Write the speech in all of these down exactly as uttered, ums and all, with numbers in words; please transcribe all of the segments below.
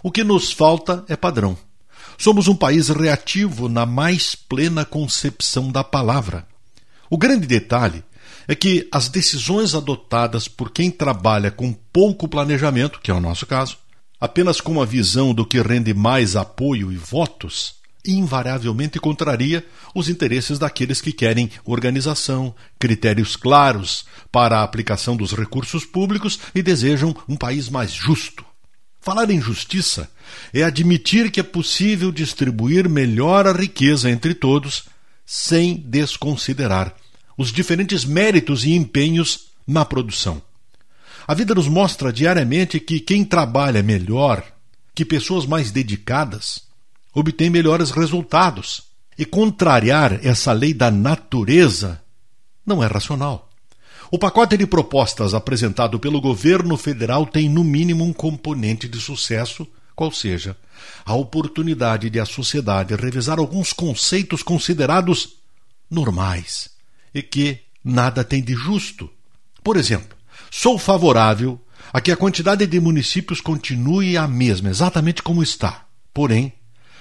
O que nos falta é padrão. Somos um país reativo na mais plena concepção da palavra. O grande detalhe é que as decisões adotadas por quem trabalha com pouco planejamento, que é o nosso caso, apenas com a visão do que rende mais apoio e votos, invariavelmente contraria os interesses daqueles que querem organização, critérios claros para a aplicação dos recursos públicos e desejam um país mais justo. Falar em justiça é admitir que é possível distribuir melhor a riqueza entre todos, sem desconsiderar os diferentes méritos e empenhos na produção. A vida nos mostra diariamente que quem trabalha melhor, que pessoas mais dedicadas, obtém melhores resultados. E contrariar essa lei da natureza não é racional. O pacote de propostas apresentado pelo governo federal tem, no mínimo, um componente de sucesso, qual seja a oportunidade de a sociedade revisar alguns conceitos considerados normais e que nada tem de justo. Por exemplo, sou favorável a que a quantidade de municípios continue a mesma, exatamente como está. Porém,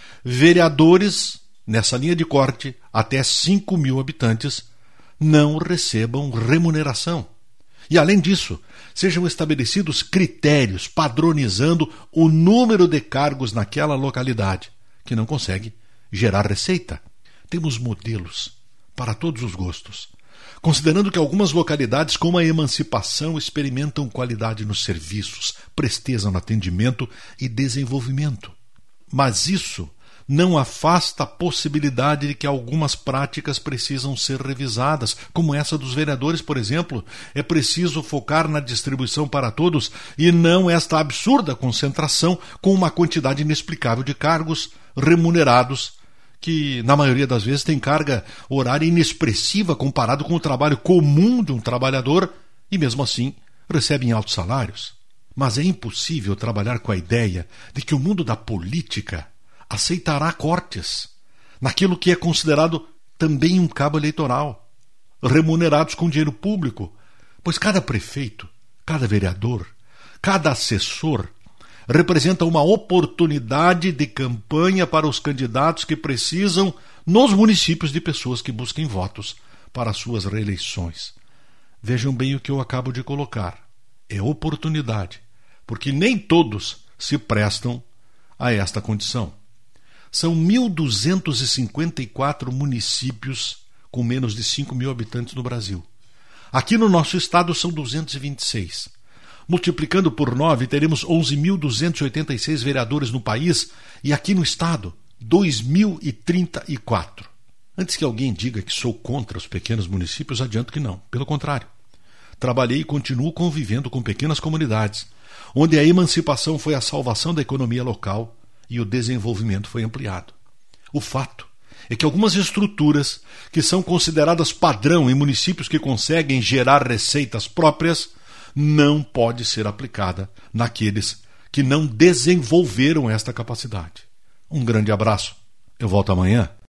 vereadores, nessa linha de corte, até cinco mil habitantes, não recebam remuneração. E, além disso, sejam estabelecidos critérios padronizando o número de cargos naquela localidade, que não consegue gerar receita. Temos modelos para todos os gostos, considerando que algumas localidades, como a Emancipação, experimentam qualidade nos serviços, presteza no atendimento e desenvolvimento. Mas isso não afasta a possibilidade de que algumas práticas precisam ser revisadas, como essa dos vereadores, por exemplo. É preciso focar na distribuição para todos e não esta absurda concentração com uma quantidade inexplicável de cargos remunerados, que na maioria das vezes tem carga horária inexpressiva comparado com o trabalho comum de um trabalhador e mesmo assim recebem altos salários. Mas é impossível trabalhar com a ideia de que o mundo da política aceitará cortes naquilo que é considerado também um cabo eleitoral, remunerados com dinheiro público, pois cada prefeito, cada vereador, cada assessor representa uma oportunidade de campanha para os candidatos que precisam nos municípios de pessoas que busquem votos para suas reeleições. Vejam bem o que eu acabo de colocar. É oportunidade, porque nem todos se prestam a esta condição. São mil duzentos e cinquenta e quatro municípios com menos de cinco mil habitantes no Brasil. Aqui no nosso estado são duzentos e vinte e seis. Multiplicando por nove, teremos onze mil duzentos e oitenta e seis vereadores no país e aqui no estado, dois mil e trinta e quatro. Antes que alguém diga que sou contra os pequenos municípios, adianto que não. Pelo contrário. Trabalhei e continuo convivendo com pequenas comunidades, onde a emancipação foi a salvação da economia local e o desenvolvimento foi ampliado. O fato é que algumas estruturas que são consideradas padrão em municípios que conseguem gerar receitas próprias não pode ser aplicada naqueles que não desenvolveram esta capacidade. Um grande abraço. Eu volto amanhã.